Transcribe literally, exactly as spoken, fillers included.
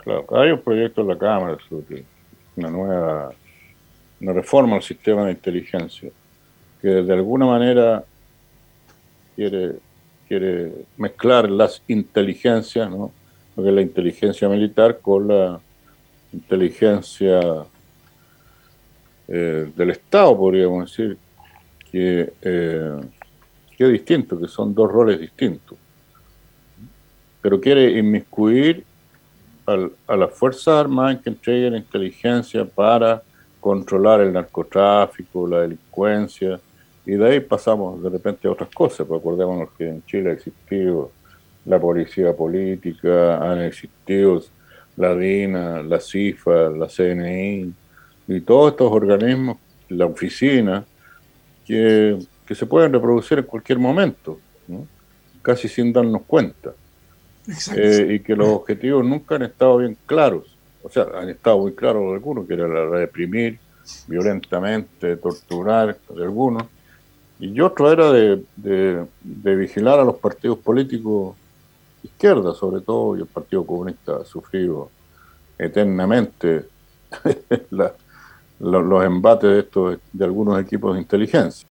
Claro, hay un proyecto en la Cámara sobre una nueva, una reforma al sistema de inteligencia, que de alguna manera quiere, quiere mezclar las inteligencias, ¿no? Lo que es la inteligencia militar con la inteligencia eh, del Estado, podríamos decir, que, eh, que es distinto, que son dos roles distintos. Pero quiere inmiscuir al, a las Fuerzas Armadas en que entreguen inteligencia para controlar el narcotráfico, la delincuencia, y de ahí pasamos de repente a otras cosas. Pues acordémonos que en Chile ha existido la policía política, han existido la DINA, la CIFA, la C N I, y todos estos organismos, la oficina, que, que se pueden reproducir en cualquier momento, ¿no? Casi sin darnos cuenta, Exacto. eh, y que los objetivos nunca han estado bien claros. O sea, han estado muy claros algunos, que era la de reprimir violentamente, torturar de algunos, y otro era de, de, de vigilar a los partidos políticos de izquierda, sobre todo, y el Partido Comunista ha sufrido eternamente la, los, los embates de, estos, de algunos equipos de inteligencia.